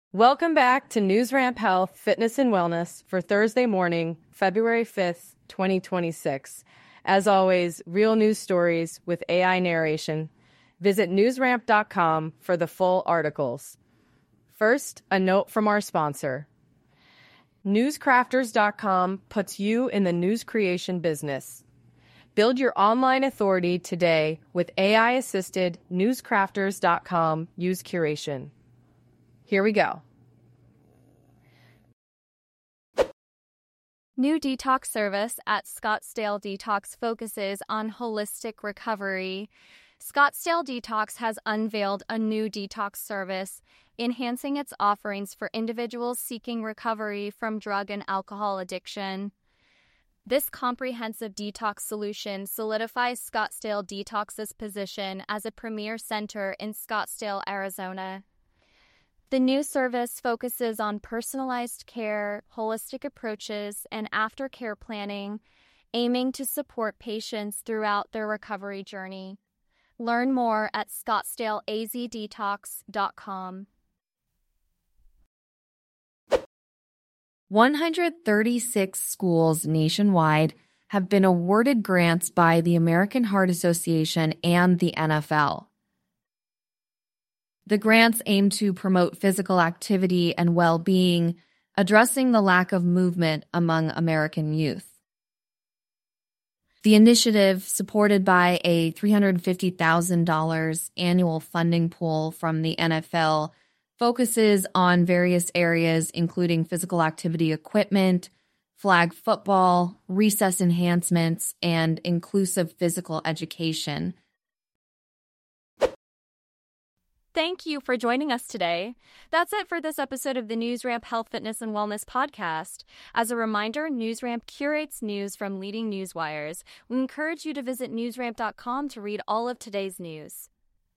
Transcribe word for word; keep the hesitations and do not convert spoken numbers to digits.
Welcome back to NewsRamp Health, Fitness and Wellness for Thursday morning, February fifth, twenty twenty-six. As always, real news stories with A I narration. Visit newsramp dot com for the full articles. First, a note from our sponsor. newscrafters dot com puts you in the news creation business. Build your online authority today with A I-assisted newscrafters dot com use curation. Here we go. New detox service at Scottsdale Detox focuses on holistic recovery. Scottsdale Detox has unveiled a new detox service, enhancing its offerings for individuals seeking recovery from drug and alcohol addiction. This comprehensive detox solution solidifies Scottsdale Detox's position as a premier center in Scottsdale, Arizona. The new service focuses on personalized care, holistic approaches, and aftercare planning, aiming to support patients throughout their recovery journey. Learn more at scottsdale a z detox dot com. one hundred thirty-six schools nationwide have been awarded grants by the American Heart Association and the N F L. The grants aim to promote physical activity and well-being, addressing the lack of movement among American youth. The initiative, supported by a three hundred fifty thousand dollars annual funding pool from the N F L, focuses on various areas including physical activity equipment, flag football, recess enhancements, and inclusive physical education. Thank you for joining us today. That's it for this episode of the NewsRamp Health, Fitness, and Wellness podcast. As a reminder, NewsRamp curates news from leading news wires. We encourage you to visit newsramp dot com to read all of today's news.